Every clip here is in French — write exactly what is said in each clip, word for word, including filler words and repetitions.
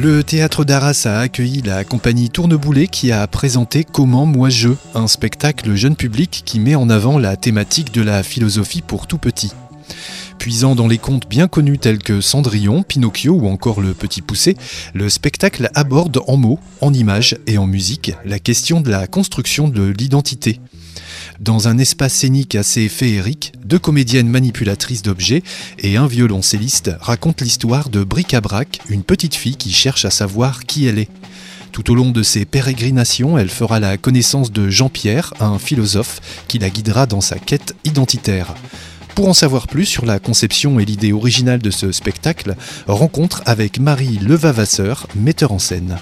Le théâtre d'Arras a accueilli la compagnie Tourneboulet qui a présenté Comment moi je, un spectacle jeune public qui met en avant la thématique de la philosophie pour tout petit. Puisant dans les contes bien connus tels que Cendrillon, Pinocchio ou encore Le Petit Poucet, le spectacle aborde en mots, en images et en musique la question de la construction de l'identité. Dans un espace scénique assez féerique, deux comédiennes manipulatrices d'objets et un violoncelliste racontent l'histoire de Bric-à-Brac, une petite fille qui cherche à savoir qui elle est. Tout au long de ses pérégrinations, elle fera la connaissance de Jean-Pierre, un philosophe qui la guidera dans sa quête identitaire. Pour en savoir plus sur la conception et l'idée originale de ce spectacle, rencontre avec Marie Levavasseur, metteur en scène.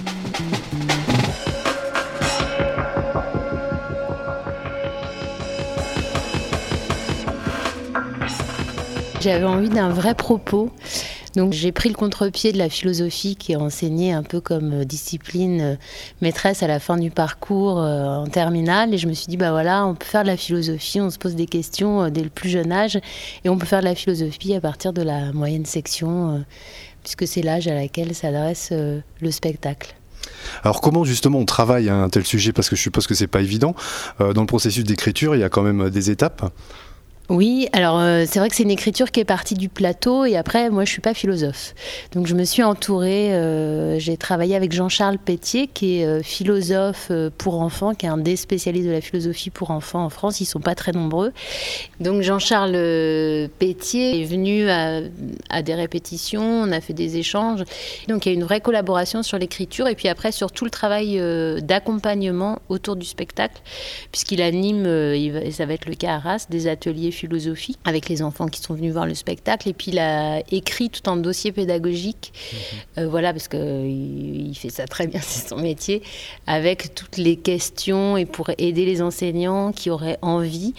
J'avais envie d'un vrai propos, donc j'ai pris le contre-pied de la philosophie qui est enseignée un peu comme discipline maîtresse à la fin du parcours en terminale, et je me suis dit bah voilà, on peut faire de la philosophie, on se pose des questions dès le plus jeune âge, et on peut faire de la philosophie à partir de la moyenne section, puisque c'est l'âge à laquelle s'adresse le spectacle. Alors comment justement on travaille un tel sujet, parce que je suppose que c'est pas évident, dans le processus d'écriture il y a quand même des étapes. Oui, alors euh, c'est vrai que c'est une écriture qui est partie du plateau, et après moi je suis pas philosophe, donc je me suis entourée, euh, j'ai travaillé avec Jean-Charles Pétier qui est euh, philosophe euh, pour enfants, qui est un des spécialistes de la philosophie pour enfants en France, ils sont pas très nombreux. Donc Jean-Charles euh, Pétier est venu à, à des répétitions, on a fait des échanges, donc il y a une vraie collaboration sur l'écriture, et puis après sur tout le travail euh, d'accompagnement autour du spectacle, puisqu'il anime, euh, il va, et ça va être le cas à Arras, des ateliers philosophie avec les enfants qui sont venus voir le spectacle, et puis il a écrit tout un dossier pédagogique, mmh. euh, voilà, parce qu'il il fait ça très bien, c'est son métier, avec toutes les questions, et pour aider les enseignants qui auraient envie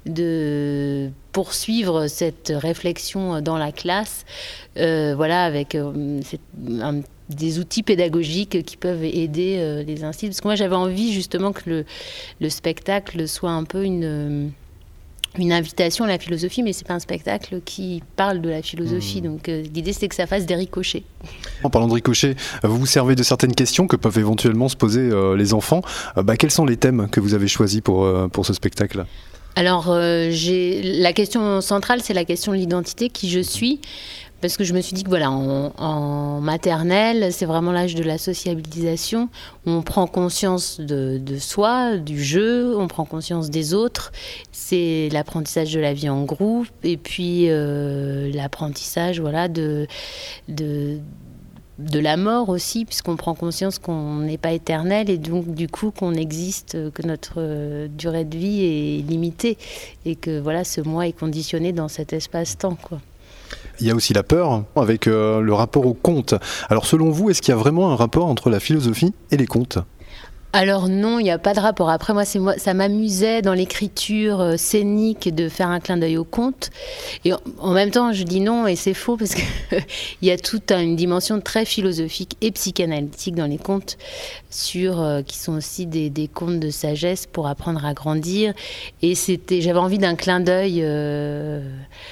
de poursuivre cette réflexion dans la classe, euh, voilà, avec euh, cette, un des outils pédagogiques qui peuvent aider euh, les instituts, parce que moi j'avais envie justement que le, le spectacle soit un peu une une invitation à la philosophie, mais c'est pas un spectacle qui parle de la philosophie. Mmh. Donc euh, l'idée, c'est que ça fasse des ricochets. En parlant de ricochets, vous vous servez de certaines questions que peuvent éventuellement se poser euh, les enfants. Euh, bah, quels sont les thèmes que vous avez choisis pour, euh, pour ce spectacle ? Alors, euh, j'ai... la question centrale, c'est la question de l'identité, qui je suis. Parce que je me suis dit que voilà, en, en maternelle, c'est vraiment l'âge de la sociabilisation. On prend conscience de, de soi, du jeu, on prend conscience des autres. C'est l'apprentissage de la vie en groupe, et puis euh, l'apprentissage, voilà, de, de, de la mort aussi, puisqu'on prend conscience qu'on n'est pas éternel, et donc du coup qu'on existe, que notre euh, durée de vie est limitée, et que voilà, ce moi est conditionné dans cet espace-temps, quoi. Il y a aussi la peur avec euh, le rapport au conte. Alors selon vous, est-ce qu'il y a vraiment un rapport entre la philosophie et les contes ? Alors non, il n'y a pas de rapport. Après moi, c'est moi, ça m'amusait dans l'écriture euh, scénique de faire un clin d'œil au conte. Et en, en même temps, je dis non, et c'est faux, parce qu'il y a toute une dimension très philosophique et psychanalytique dans les contes, sur, euh, qui sont aussi des, des contes de sagesse pour apprendre à grandir. Et c'était, j'avais envie d'un clin d'œil... Euh,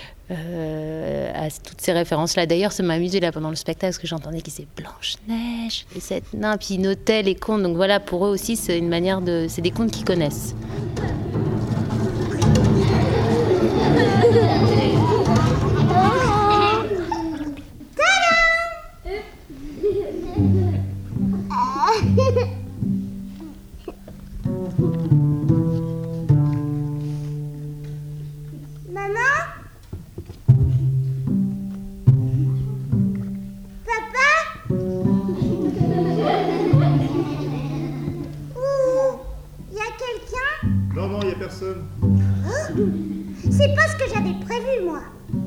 Euh, à toutes ces références-là. D'ailleurs, ça m'a amusé là pendant le spectacle, parce que j'entendais qu'ils disaient Blanche-Neige et cette nain, puis ils notaient les contes. Donc voilà, pour eux aussi, c'est une manière de... C'est des contes qu'ils connaissent. Non, non, il n'y a personne. Oh, c'est pas ce que j'avais prévu, moi.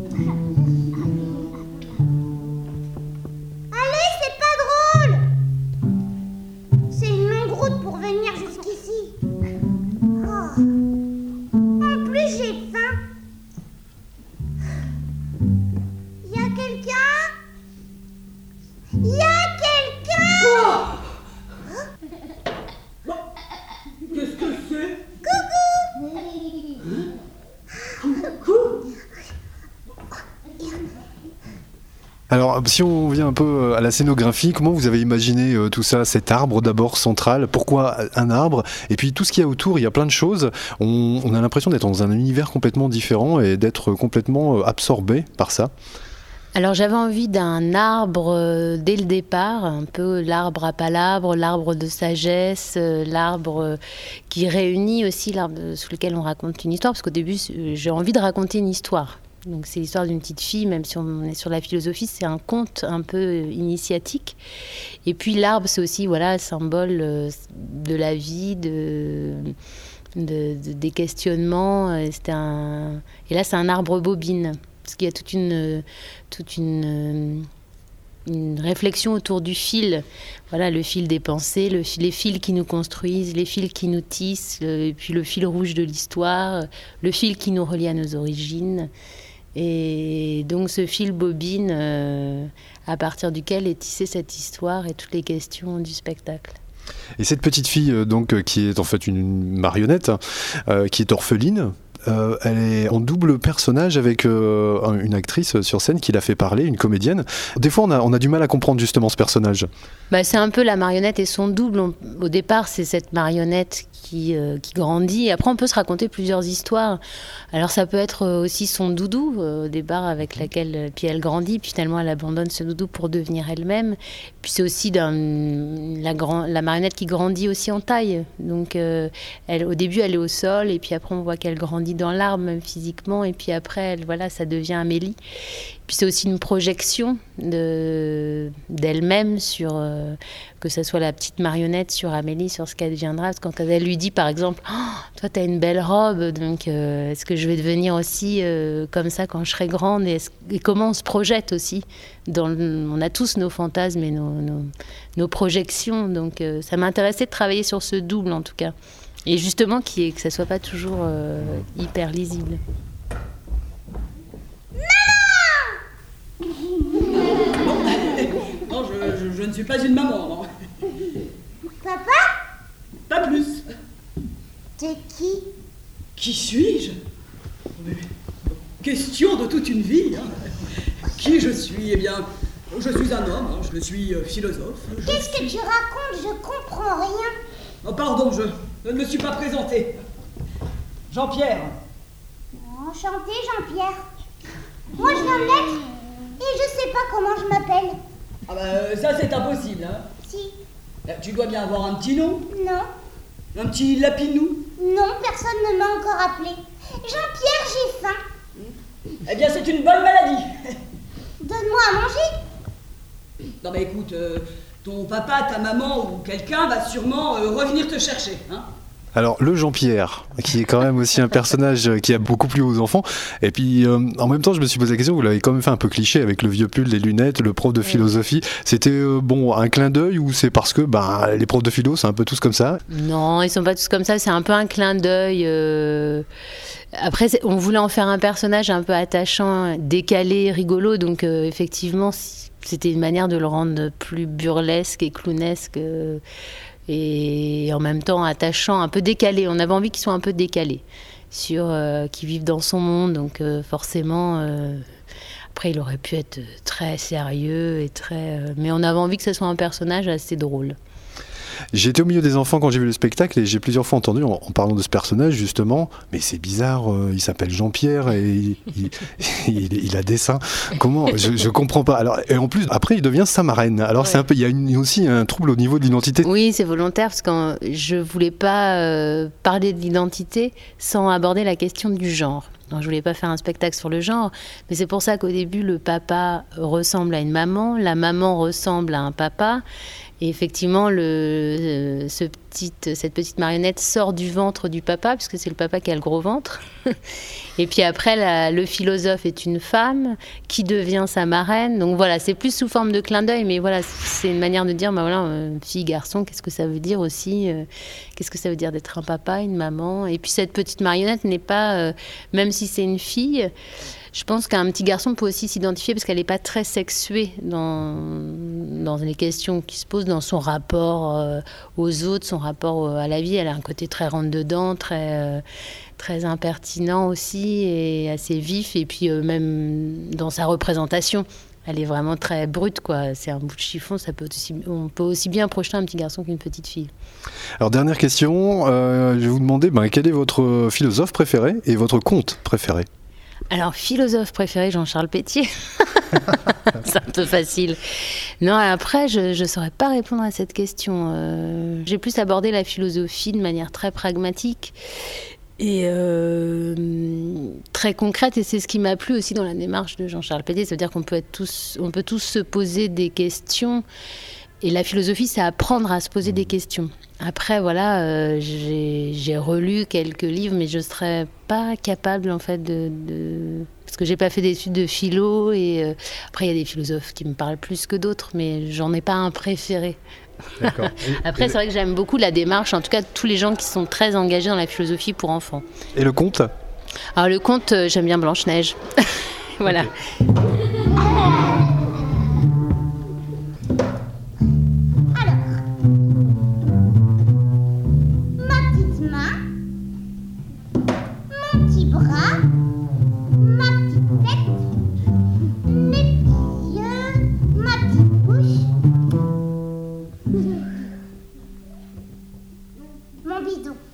Allez, c'est pas drôle. C'est une longue route pour venir jusqu'ici. Oh. En plus, j'ai faim. Il y a quelqu'un ? Il y a quelqu'un ? Oh. Qu'est-ce que c'est ? Alors, si on vient un peu à la scénographie, comment vous avez imaginé euh, tout ça, cet arbre d'abord central? Pourquoi un arbre? Et puis tout ce qu'il y a autour, il y a plein de choses. On, on a l'impression d'être dans un univers complètement différent et d'être complètement absorbé par ça. Alors j'avais envie d'un arbre euh, dès le départ, un peu l'arbre à palabres, l'arbre de sagesse, euh, l'arbre euh, qui réunit aussi l'arbre sous lequel on raconte une histoire, parce qu'au début j'ai envie de raconter une histoire. Donc c'est l'histoire d'une petite fille, même si on est sur la philosophie, c'est un conte un peu initiatique. Et puis l'arbre, c'est aussi voilà, symbole de la vie, de, de, de, des questionnements. Et, un... et là, c'est un arbre bobine, parce qu'il y a toute une, toute une, une réflexion autour du fil. Voilà, le fil des pensées, le fil, les fils qui nous construisent, les fils qui nous tissent, le, et puis le fil rouge de l'histoire, le fil qui nous relie à nos origines. Et donc ce fil bobine euh, à partir duquel est tissée cette histoire et toutes les questions du spectacle. Et cette petite fille euh, donc qui est en fait une marionnette, euh, qui est orpheline, euh, elle est en double personnage avec euh, une actrice sur scène qui l'a fait parler, une comédienne. Des fois on a, on a du mal à comprendre justement ce personnage. Bah, c'est un peu la marionnette et son double. On, au départ c'est cette marionnette qui, euh, qui grandit, et après on peut se raconter plusieurs histoires. Alors ça peut être aussi son doudou euh, au départ avec laquelle puis elle grandit, puis finalement elle abandonne ce doudou pour devenir elle-même. Puis c'est aussi d'un, la, grand, la marionnette qui grandit aussi en taille. Donc euh, elle, au début elle est au sol, et puis après on voit qu'elle grandit dans l'arbre même physiquement, et puis après elle, voilà, ça devient Amélie. Puis c'est aussi une projection de, d'elle-même sur, euh, que ce soit la petite marionnette sur Amélie, sur ce qu'elle deviendra. Parce que quand elle lui dit par exemple oh, « toi t'as une belle robe, donc euh, est-ce que je vais devenir aussi euh, comme ça quand je serai grande ?» et, et comment on se projette aussi. Dans le, on a tous nos fantasmes et nos, nos, nos projections, donc euh, ça m'intéressait de travailler sur ce double en tout cas. Et justement qui est, que ça ne soit pas toujours euh, hyper lisible. Non, je, je, je ne suis pas une maman, non. Papa? Pas plus. T'es qui? Qui suis-je? Mais, question de toute une vie. Hein. Qui je suis? Eh bien, je suis un homme, hein. Je suis euh, philosophe. Je Qu'est-ce suis... que tu racontes? Je comprends rien. Oh, pardon, je, je ne me suis pas présenté. Jean-Pierre. Enchanté, Jean-Pierre. Moi, je viens de naître et je sais pas comment je m'appelle. Ah bah, ça c'est impossible, hein. Si. Tu dois bien avoir un petit nom? Non. Un petit lapinou? Non, personne ne m'a encore appelé. Jean-Pierre, j'ai faim. Eh bien, c'est une bonne maladie. Donne-moi à manger. Non mais écoute, euh, ton papa, ta maman ou quelqu'un va sûrement euh, revenir te chercher, hein. Alors le Jean-Pierre, qui est quand même aussi un personnage qui a beaucoup plu aux enfants, et puis euh, en même temps je me suis posé la question, vous l'avez quand même fait un peu cliché avec le vieux pull, les lunettes, le prof de philosophie, c'était euh, bon un clin d'œil ou c'est parce que bah, les profs de philo c'est un peu tous comme ça? Non, ils sont pas tous comme ça, c'est un peu un clin d'œil. Euh... Après, on voulait en faire un personnage un peu attachant, décalé, rigolo, donc euh, effectivement c'était une manière de le rendre plus burlesque et clownesque. Euh... et en même temps attachant, un peu décalé. On avait envie qu'ils soient un peu décalés, sur, euh, qu'ils vivent dans son monde, donc euh, forcément... Euh, après, il aurait pu être très sérieux, et très, euh, mais on avait envie que ce soit un personnage assez drôle. J'étais au milieu des enfants quand j'ai vu le spectacle et j'ai plusieurs fois entendu en, en parlant de ce personnage justement, mais c'est bizarre, euh, il s'appelle Jean-Pierre et il, il, il, il a des seins. Comment? Je, je comprends pas. Alors, et en plus, après, il devient sa marraine. Alors, ouais. c'est un peu, il y a une, aussi un trouble au niveau de l'identité. Oui, c'est volontaire parce que je voulais pas euh, parler de l'identité sans aborder la question du genre. Donc, je voulais pas faire un spectacle sur le genre, mais c'est pour ça qu'au début, le papa ressemble à une maman, la maman ressemble à un papa. Et effectivement, le, euh, ce petite, cette petite marionnette sort du ventre du papa, puisque c'est le papa qui a le gros ventre. Et puis après, la, le philosophe est une femme qui devient sa marraine. Donc voilà, c'est plus sous forme de clin d'œil, mais voilà, c'est une manière de dire, bah voilà, euh, fille, garçon, qu'est-ce que ça veut dire aussi euh, Qu'est-ce que ça veut dire d'être un papa, une maman? Et puis cette petite marionnette n'est pas, euh, même si c'est une fille... Je pense qu'un petit garçon peut aussi s'identifier parce qu'elle n'est pas très sexuée dans, dans les questions qui se posent, dans son rapport euh, aux autres, son rapport à la vie. Elle a un côté très rentre-dedans, très, euh, très impertinent aussi et assez vif. Et puis euh, même dans sa représentation, Elle est vraiment très brute, quoi. C'est un bout de chiffon, ça peut aussi, on peut aussi bien projeter un petit garçon qu'une petite fille. Alors dernière question, euh, je vais vous demander ben, quel est votre philosophe préféré et votre conte préféré? Alors, philosophe préféré, Jean-Charles Pétier. C'est un peu facile. Non, après, je ne saurais pas répondre à cette question. Euh, j'ai plus abordé la philosophie de manière très pragmatique et euh, très concrète, et c'est ce qui m'a plu aussi dans la démarche de Jean-Charles Pétier. C'est-à-dire qu'on peut être tous, on peut tous se poser des questions, et la philosophie, c'est apprendre à se poser des questions. Après, voilà, euh, j'ai, j'ai relu quelques livres, mais je ne serais pas capable, en fait, de... de... Parce que je n'ai pas fait d'études de philo, et euh, après, il y a des philosophes qui me parlent plus que d'autres, mais j'en ai pas un préféré. D'accord. Après, c'est vrai que j'aime beaucoup la démarche, en tout cas, tous les gens qui sont très engagés dans la philosophie pour enfants. Et le conte? Alors, le conte, euh, j'aime bien Blanche-Neige. Voilà. Alors, ma petite main, mon petit bras, ma petite tête, mes petits yeux, ma petite bouche, mon bidon.